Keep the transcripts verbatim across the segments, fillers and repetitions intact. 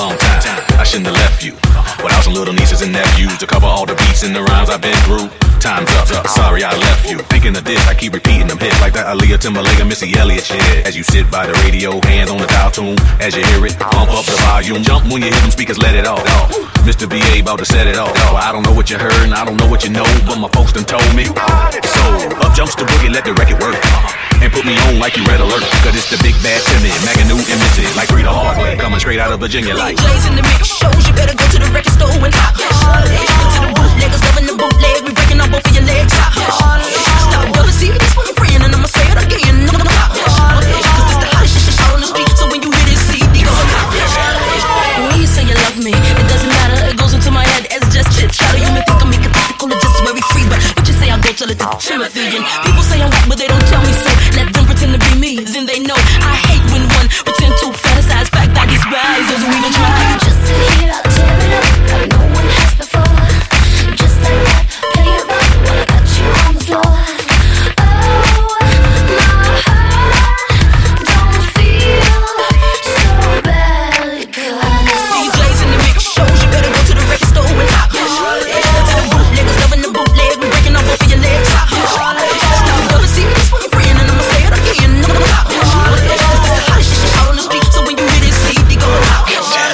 long time. I shouldn't have left you without some little nieces and nephews to cover all the beats and the rhymes I've been through. Time's up, sorry I left you. Thinking of this, I keep repeating them hits like that Aaliyah, Timberlake, Missy Elliott shit. As you sit by the radio, hands on the dial tune. As you hear it, pump up the volume. Jump when you hear them speakers, let it off. Mister B A about to set it off. I don't know what you heard and I don't know what you know, but my folks done told me. So, up jumps the boogie, let the record work. And put me on like you Red Alert. Cause it's the big bad Timmy, Maganu and Missy, like Rita Hardway, coming straight out of Virginia like. D Js in the mix shows, you better go to the record store and hop. To the bootleggers, loving the bootleg, we breaking on both of your legs. Hop. Stop, brother, see this for your friend, and I'ma say it again. No, no, hop. Cause it's the hottest shit out on the street, so when you hear this C D, go hop. When you say you love me, it doesn't matter, it goes into my head as just chit chatter. You may think I'm making tactical, it's just very free, but what you say, I'll go tell it to Timothy. And people say I'm white, but they don't tell me so. Let them pretend to be me, then they know. I hate when one pretend to fantasize, fact that these guys doesn't even try. Just to hear I'll tear it up like no one has before. Just like that, play it rough while I got you on the floor. Oh, my heart don't feel so bad, cause D Js in the mix shows, you better go to the record store and hop. To the bootleggers, loving the bootleg, we breaking on both of your legs. Hop. Stop, brother, see this for your friend, and I'ma say it again. No, no, hop. It's the hottest shit out on the street, so when you hear this C D, go hop.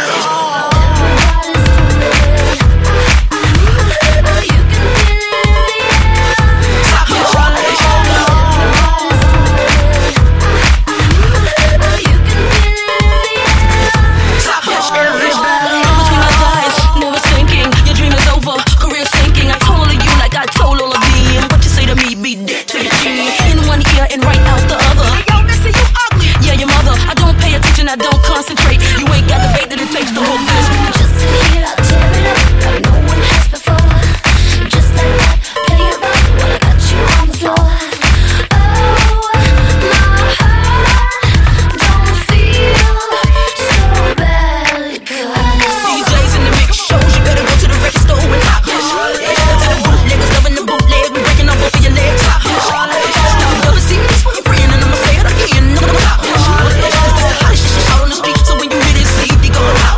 I don't concentrate. You ain't got the bait that it takes to hold this. just to hear I'll tear it up like no one has before. Just like that, play it rough while I got you on the floor. Oh, my heart don't feel so bad, cause D Js in the mix shows, you better go to the record store and hop. To the bootleggers, loving the bootleg, we breaking on both of your legs. Hop. Stop, brother, see this for your friend, and I'ma say it again. No, no, hop. Out on the street, so when you hear this C D, go out.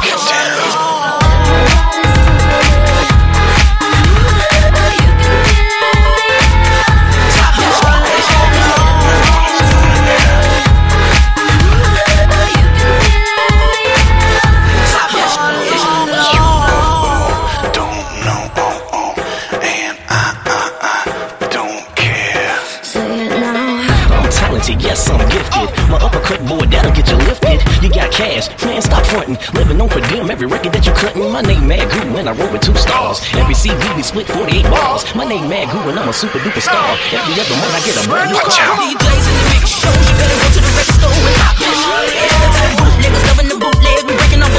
Yes, I'm gifted. My uppercut boy, that'll get you lifted. You got cash, man, stop frontin'. Living on per diem, every record that you cuttin'. My name Mad Goo, and I roll with two stars. Every C D we split forty-eight balls. My name Mad Goo, and I'm a super duper star. Every other month I get a brand new car. D Js in the mix shows, you better go to the record store and hop. To the bootleggers, loving the bootleg, we breaking on